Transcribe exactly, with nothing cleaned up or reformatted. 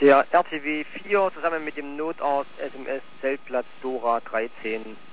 Der R T W vier zusammen mit dem Notarzt S M S Zeltplatz Dora dreizehn